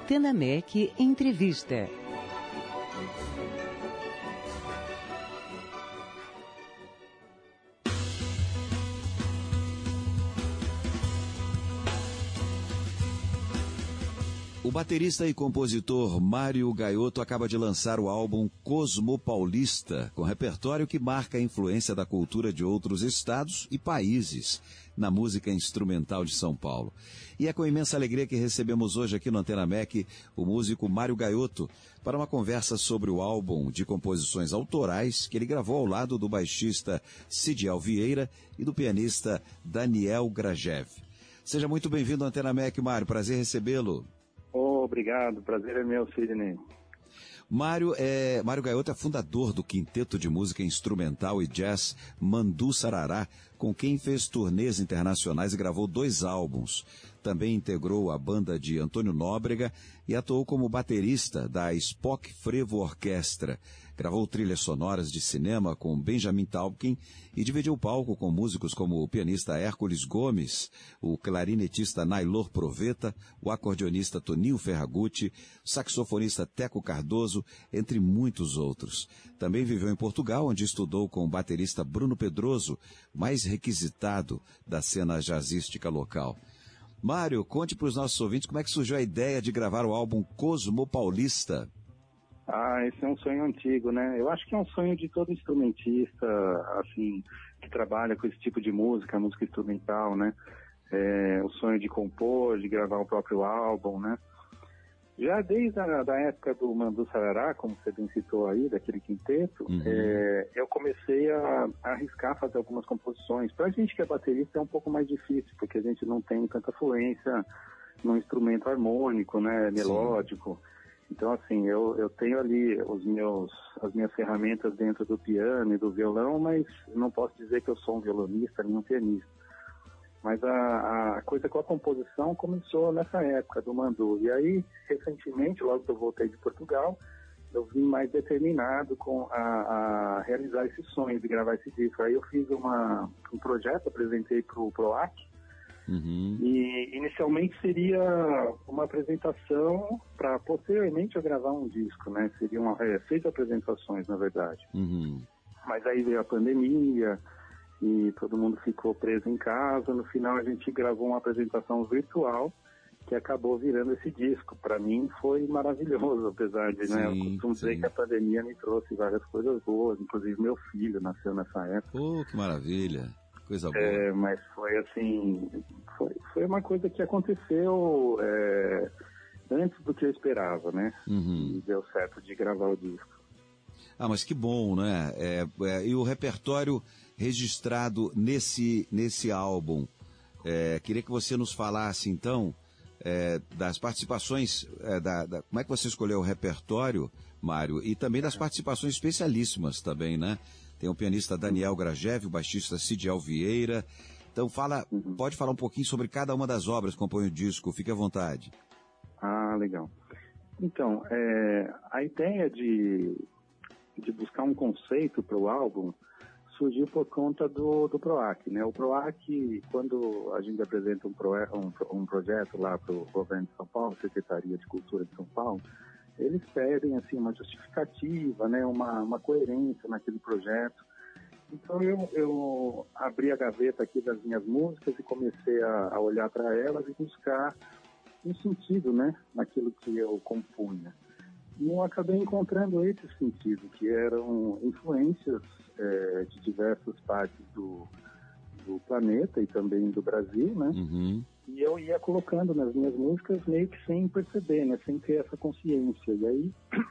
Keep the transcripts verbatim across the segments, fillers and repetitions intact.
Antena M E C Entrevista. O baterista e compositor Mário Gaioto acaba de lançar o álbum Cosmopaulista, com repertório que marca a influência da cultura de outros estados e países na música instrumental de São Paulo. E é com imensa alegria que recebemos hoje aqui no Antena M E C o músico Mário Gaioto para uma conversa sobre o álbum de composições autorais que ele gravou ao lado do baixista Cidiel Vieira e do pianista Daniel Grajew. Seja muito bem-vindo ao Antena M E C, Mário. Prazer recebê-lo. Oh, obrigado, prazer é meu, Sidney. Mário, é, Mário Gaioto é fundador do Quinteto de Música Instrumental e Jazz Mandu Sarará, com quem fez turnês internacionais e gravou dois álbuns. Também integrou a banda de Antônio Nóbrega e atuou como baterista da Spock Frevo Orquestra. Gravou trilhas sonoras de cinema com Benjamin Taupkin e dividiu o palco com músicos como o pianista Hércules Gomes, o clarinetista Nailor Proveta, o acordeonista Toninho Ferragutti, o saxofonista Teco Cardoso, entre muitos outros. Também viveu em Portugal, onde estudou com o baterista Bruno Pedroso, mais requisitado da cena jazzística local. Mário, conte para os nossos ouvintes como é que surgiu a ideia de gravar o álbum Cosmopaulista. Ah, esse é um sonho antigo, né? Eu acho que é um sonho de todo instrumentista, assim, que trabalha com esse tipo de música, música instrumental, né? É, o sonho de compor, de gravar o próprio álbum, né? Já desde a da época do Mandu Sarará, como você bem citou aí, daquele quinteto, uhum. é, eu comecei a, a arriscar fazer algumas composições. Pra gente que é baterista é um pouco mais difícil, porque a gente não tem tanta fluência no instrumento harmônico, né, melódico. Sim. Então, assim, eu, eu tenho ali os meus, as minhas ferramentas dentro do piano e do violão, mas não posso dizer que eu sou um violonista nem um pianista. Mas a, a coisa com a composição começou nessa época do Mandu. E aí, recentemente, logo que eu voltei de Portugal, eu vim mais determinado com a, a realizar esse sonho de gravar esse disco. Aí eu fiz uma, um projeto, apresentei para o PROAC. Uhum. E inicialmente seria uma apresentação para posteriormente eu gravar um disco, né? Seriam é, seis apresentações, na verdade. Uhum. Mas aí veio a pandemia e todo mundo ficou preso em casa. No final a gente gravou uma apresentação virtual que acabou virando esse disco. Para mim foi maravilhoso, apesar de, sim, né, eu costumo sim. dizer que a pandemia me trouxe várias coisas boas, inclusive meu filho nasceu nessa época. Oh, que maravilha, coisa boa. É, mas foi assim, foi, foi uma coisa que aconteceu é, antes do que eu esperava, né? Uhum. E deu certo de gravar o disco. Ah, mas que bom, né? É, é, e o repertório registrado nesse, nesse álbum, é, queria que você nos falasse então é, das participações, é, da, da, como é que você escolheu o repertório, Mário, e também das participações especialíssimas também, né? Tem o pianista Daniel Grajew, o baixista Cidiel Vieira. Então fala, uhum. pode falar um pouquinho sobre cada uma das obras que compõem o disco, fique à vontade. Ah, legal. Então, é, a ideia de, de buscar um conceito para o álbum surgiu por conta do, do PROAC, né? O PROAC, quando a gente apresenta um, pro, um, um projeto lá para o governo de São Paulo, Secretaria de Cultura de São Paulo, eles pedem, assim, uma justificativa, né? Uma, uma coerência naquele projeto. Então eu, eu abri a gaveta aqui das minhas músicas e comecei a, a olhar para elas e buscar um sentido, né? Naquilo que eu compunha. E eu acabei encontrando esse sentido, que eram influências é, de diversas partes do, do planeta e também do Brasil, né? Uhum. E eu ia colocando nas minhas músicas meio que sem perceber, né? Sem ter essa consciência. E aí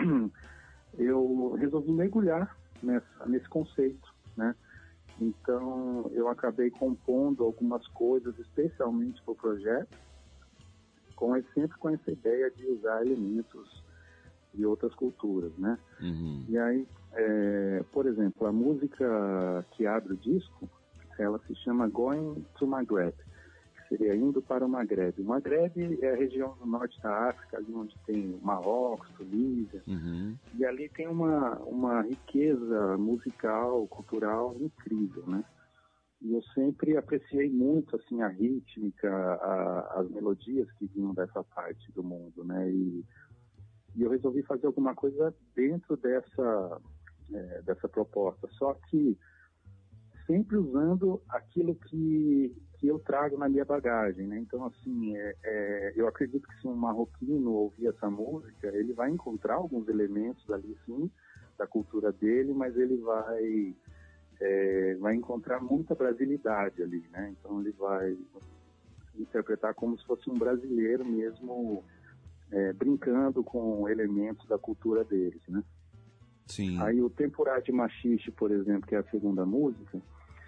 eu resolvi mergulhar nessa, nesse conceito, né? Então eu acabei compondo algumas coisas especialmente para o projeto, com, sempre com essa ideia de usar elementos de outras culturas, né? Uhum. E aí, é, por exemplo, a música que abre o disco, ela se chama Going to Maghreb, que seria Indo para o Maghreb. O Maghreb é a região do norte da África, ali onde tem Marrocos, Tunísia, uhum. e ali tem uma, uma riqueza musical, cultural incrível, né? E eu sempre apreciei muito, assim, a rítmica, a, as melodias que vinham dessa parte do mundo, né? E, e eu resolvi fazer alguma coisa dentro dessa, é, dessa proposta. Só que sempre usando aquilo que, que eu trago na minha bagagem, né? Então, assim, é, é, eu acredito que se um marroquino ouvir essa música, ele vai encontrar alguns elementos ali, sim, da cultura dele, mas ele vai, é, vai encontrar muita brasilidade ali, né? Então, ele vai interpretar como se fosse um brasileiro mesmo, é, brincando com elementos da cultura deles, né? Sim. Aí o Tempurá de Machixe, por exemplo, que é a segunda música,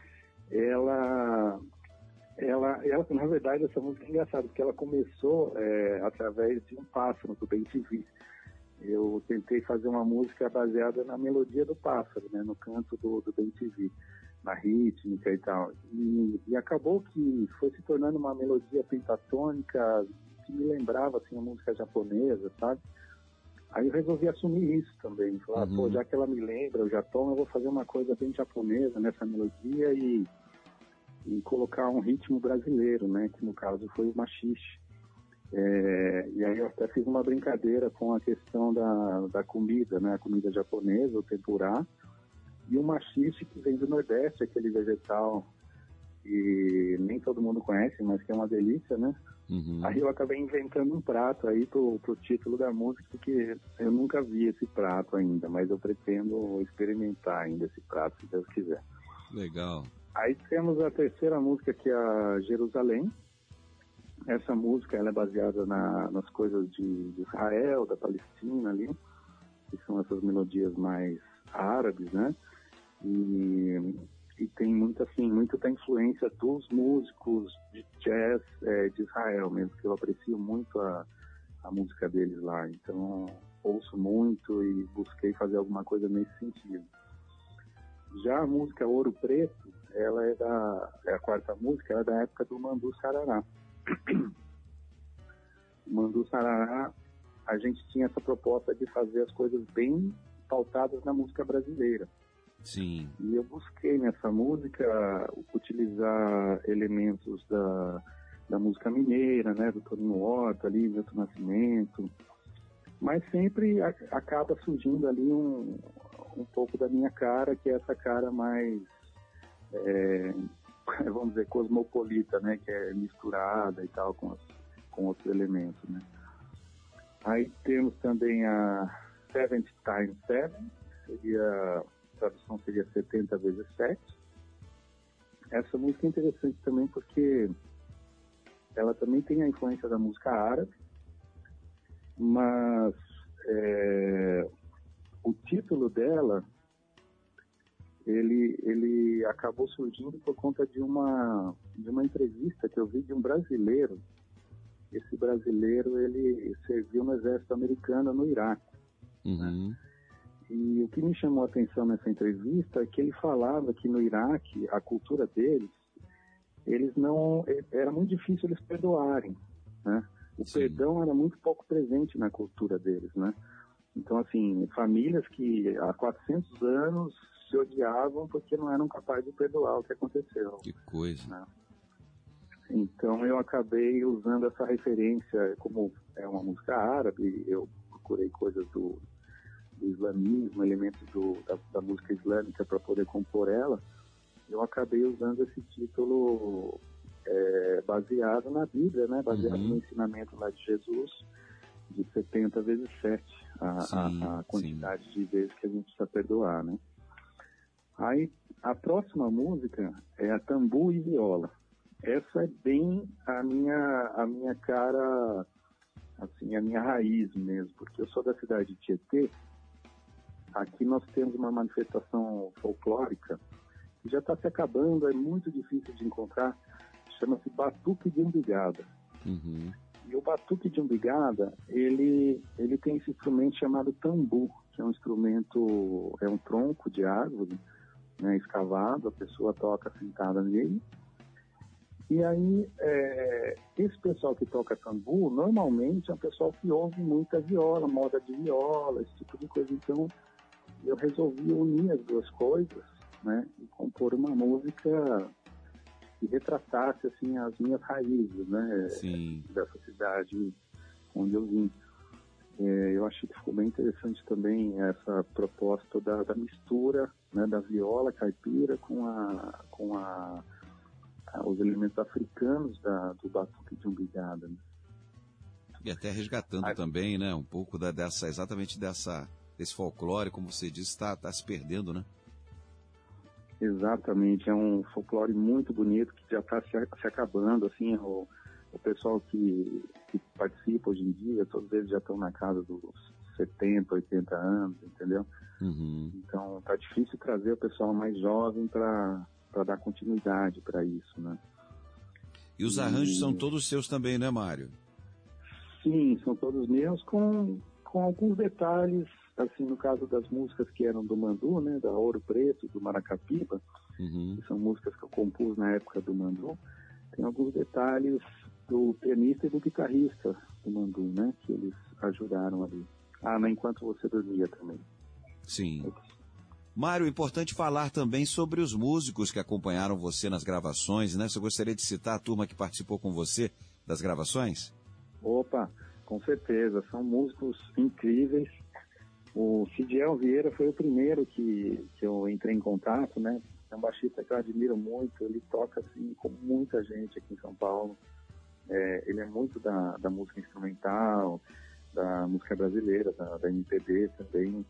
ela, ela, ela na verdade, essa música é engraçada, porque ela começou é, através de um pássaro do bem te vi. Eu tentei fazer uma música baseada na melodia do pássaro, né, no canto do, do bem te vi, na rítmica e tal. E, e acabou que foi se tornando uma melodia pentatônica que me lembrava assim, a música japonesa, sabe? Aí eu resolvi assumir isso também. Falar, uhum. pô, já que ela me lembra o Japão, eu vou fazer uma coisa bem japonesa nessa melodia e, e colocar um ritmo brasileiro, né? Que no caso foi o machixe. É, e aí eu até fiz uma brincadeira com a questão da, da comida, né? A comida japonesa, o tempurá. E o machixe, que vem do Nordeste, aquele vegetal que nem todo mundo conhece, mas que é uma delícia, né? Uhum. Aí eu acabei inventando um prato aí pro, pro título da música, porque eu nunca vi esse prato ainda, mas eu pretendo experimentar ainda esse prato, se Deus quiser. Legal. Aí temos a terceira música, que é a Jerusalém. Essa música ela é baseada na, nas coisas de, de Israel, da Palestina ali, que são essas melodias mais árabes, né? E... e tem muita, assim, muita da influência dos músicos de jazz é, de Israel mesmo, que eu aprecio muito a, a música deles lá. Então, ouço muito e busquei fazer alguma coisa nesse sentido. Já a música Ouro Preto, ela é da, é a quarta música, ela é da época do Mandu Sarará. Mandu Sarará, a gente tinha essa proposta de fazer as coisas bem pautadas na música brasileira. Sim. E eu busquei nessa música utilizar elementos da, da música mineira, né, do Toninho Horta ali, Milton Nascimento, mas sempre a, acaba surgindo ali um, um pouco da minha cara, que é essa cara mais, é, vamos dizer, cosmopolita, né, que é misturada e tal com, as, com outros elementos, né. Aí temos também a Seventy Times Seven, seria... a tradução seria setenta vezes sete. Essa música é interessante também porque ela também tem a influência da música árabe, mas é, o título dela ele, ele acabou surgindo por conta de uma, de uma entrevista que eu vi de um brasileiro. Esse brasileiro ele serviu no exército americano no Iraque. Uhum. Né? E o que me chamou a atenção nessa entrevista é que ele falava que no Iraque, a cultura deles, eles não, era muito difícil eles perdoarem, né? O Sim. perdão era muito pouco presente na cultura deles, né? Então, assim, famílias que há quatrocentos anos se odiavam porque não eram capazes de perdoar o que aconteceu. Que coisa. Né? Então, eu acabei usando essa referência, como é uma música árabe, eu procurei coisas do do islamismo, elementos do, da, da música islâmica para poder compor ela, eu acabei usando esse título é, baseado na Bíblia, né? Baseado uhum. no ensinamento lá de Jesus, de setenta vezes sete, a, sim, a, a quantidade sim. de vezes que a gente precisa perdoar, né? Aí, a próxima música é a Tambu e Viola. Essa é bem a minha, a minha cara, assim, a minha raiz mesmo, porque eu sou da cidade de Tietê. Aqui nós temos uma manifestação folclórica que já está se acabando, é muito difícil de encontrar, chama-se Batuque de Umbigada. Uhum. E o Batuque de Umbigada, ele, ele tem esse instrumento chamado tambu, que é um instrumento, é um tronco de árvore, né, escavado, a pessoa toca sentada nele. E aí, é, esse pessoal que toca tambu, normalmente é um pessoal que ouve muita viola, moda de viola, esse tipo de coisa. Então, eu resolvi unir as duas coisas, né, e compor uma música que retratasse assim as minhas raízes, né? Sim. Dessa cidade onde eu vim. É, eu achei que ficou bem interessante também essa proposta da, da mistura, né, da viola caipira com a com a, a os elementos africanos da, do batuque de umbigada, né? E até resgatando Aí, também, né, um pouco da, dessa, exatamente dessa, desse folclore, como você disse, está tá se perdendo, né? Exatamente, é um folclore muito bonito que já está se, se acabando, assim, o, o pessoal que, que participa hoje em dia, todos eles já estão na casa dos setenta, oitenta anos, entendeu? Uhum. Então tá difícil trazer o pessoal mais jovem para dar continuidade para isso, né? E os arranjos e... são todos seus também, né, Mário? Sim, são todos meus, com, com alguns detalhes, assim, no caso das músicas que eram do Mandu, né, da Ouro Preto, do Maracapiba, uhum. que são músicas que eu compus na época do Mandu, tem alguns detalhes do pianista e do guitarrista do Mandu, né, que eles ajudaram ali. Ah, né, enquanto você dormia também. Sim. Mário, importante falar também sobre os músicos que acompanharam você nas gravações, né? Você gostaria de citar a turma que participou com você das gravações? Opa, com certeza, são músicos incríveis. O Cidiel Vieira foi o primeiro que, que eu entrei em contato, né? É um baixista que eu admiro muito, ele toca assim com muita gente aqui em São Paulo. É, ele é muito da, da música instrumental, da música brasileira, da, da M P B também.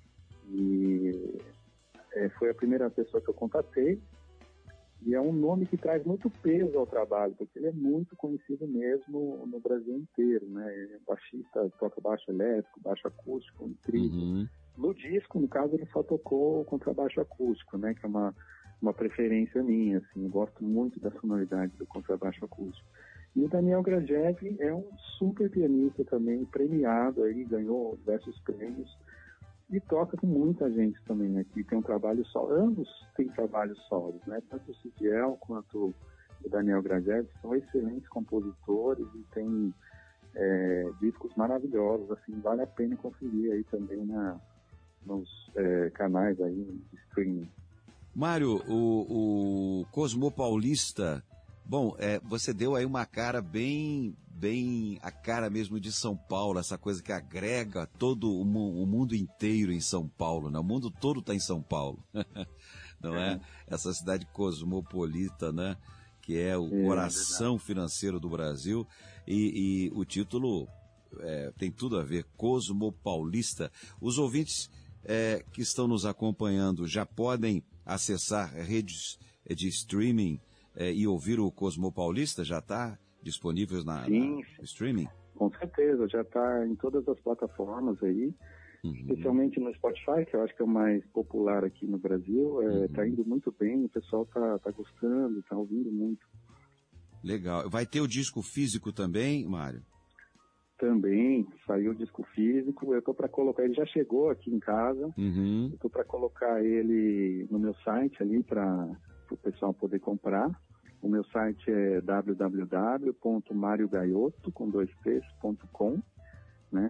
E é, foi a primeira pessoa que eu contatei. E é um nome que traz muito peso ao trabalho, porque ele é muito conhecido mesmo no Brasil inteiro, né? Ele é baixista, toca baixo elétrico, baixo acústico, incrível. Uhum. No disco, no caso, ele só tocou contrabaixo acústico, né? Que é uma, uma preferência minha, assim. Eu gosto muito da sonoridade do contrabaixo acústico. E o Daniel Grajev é um super pianista também, premiado aí, ganhou diversos prêmios. E toca com muita gente também aqui, tem um trabalho solo, ambos têm trabalhos solos, né? Tanto o Cidiel quanto o Daniel Grajev são excelentes compositores e têm é, discos maravilhosos, assim, vale a pena conferir aí também na, nos é, canais aí de streaming. Mário, o, o Cosmo Paulista, bom, é, você deu aí uma cara bem, bem a cara mesmo de São Paulo, essa coisa que agrega todo o, o mundo inteiro em São Paulo, né? O mundo todo está em São Paulo, não é? é? Essa cidade cosmopolita, né? Que é o é, coração é financeiro do Brasil e, e o título é, tem tudo a ver, Cosmo Paulista. Os ouvintes é, que estão nos acompanhando já podem acessar redes de streaming É, e ouvir o Cosmo Paulista? Já está disponível na, sim, na streaming? Com certeza, já está em todas as plataformas aí, uhum. especialmente no Spotify, que eu acho que é o mais popular aqui no Brasil. Está é, uhum. indo muito bem, o pessoal está tá gostando, está ouvindo muito. Legal. Vai ter o disco físico também, Mário? Também, saiu o disco físico, eu estou para colocar, ele já chegou aqui em casa, uhum. eu estou para colocar ele no meu site ali para o pessoal poder comprar. O meu site é w w w ponto mario gaioto com dois t's ponto com, né?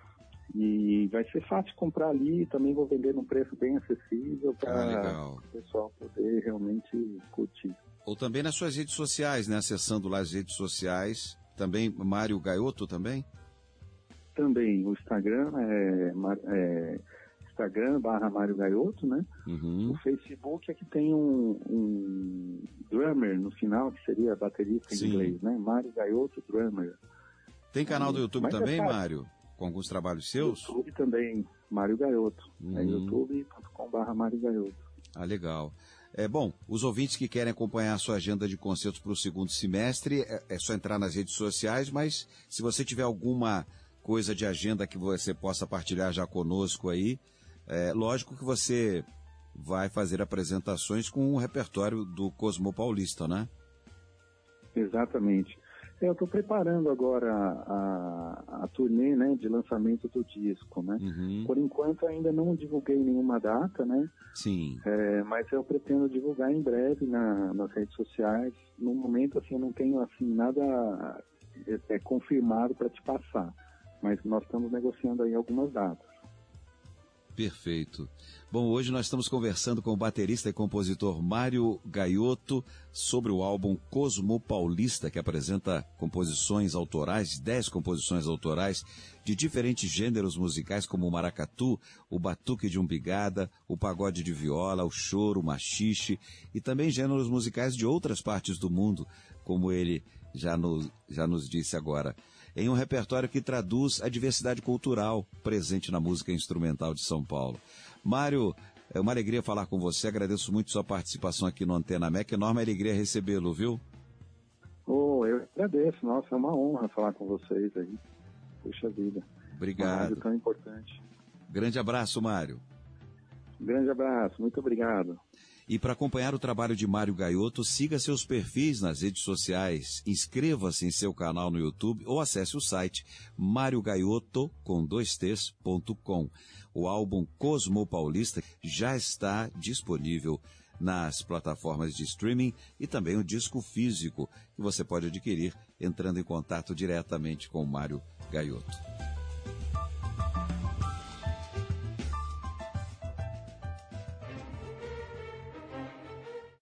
E vai ser fácil comprar ali, também vou vender num preço bem acessível para ah, o pessoal poder realmente curtir. Ou também nas suas redes sociais, né? Acessando lá as redes sociais, também Mário Gaioto também? Também, o Instagram é, é Instagram barra Mário Gaioto, né? Uhum. O Facebook é que tem um, um drummer no final, que seria baterista em Sim. inglês, né? Mário Gaioto Drummer. Tem canal do YouTube Mas também, é Mário? Com alguns trabalhos seus? YouTube também, Mário Gaioto. Uhum. É youtube ponto com barra Mário Gaioto. Ah, legal. É, bom, os ouvintes que querem acompanhar a sua agenda de concertos para o segundo semestre, é, é só entrar nas redes sociais, mas se você tiver alguma coisa de agenda que você possa partilhar já conosco aí, é lógico que você vai fazer apresentações com o repertório do Cosmo Paulista, né? Exatamente. Eu estou preparando agora a, a, a turnê, né, de lançamento do disco, né? Uhum. Por enquanto ainda não divulguei nenhuma data, né? Sim. É, mas eu pretendo divulgar em breve na, nas redes sociais. No momento, assim, eu não tenho assim nada é, é, confirmado para te passar, mas nós estamos negociando aí algumas datas. Perfeito. Bom, hoje nós estamos conversando com o baterista e compositor Mário Gaiotto sobre o álbum Cosmo Paulista, que apresenta composições autorais, dez composições autorais de diferentes gêneros musicais, como o maracatu, o batuque de umbigada, o pagode de viola, o choro, o machixe, e também gêneros musicais de outras partes do mundo, como ele já nos, já nos disse agora, em um repertório que traduz a diversidade cultural presente na música instrumental de São Paulo. Mário, é uma alegria falar com você, agradeço muito sua participação aqui no Antena M E C, enorme alegria recebê-lo, viu? Oh, eu agradeço, nossa, é uma honra falar com vocês aí, puxa vida. Obrigado. Uma rádio tão importante. Grande abraço, Mário. Grande abraço, muito obrigado. E para acompanhar o trabalho de Mário Gaiotto, siga seus perfis nas redes sociais, inscreva-se em seu canal no YouTube ou acesse o site mario gaiotto com dois t's ponto com. O álbum Cosmo Paulista já está disponível nas plataformas de streaming e também o disco físico, que você pode adquirir entrando em contato diretamente com o Mário Gaiotto.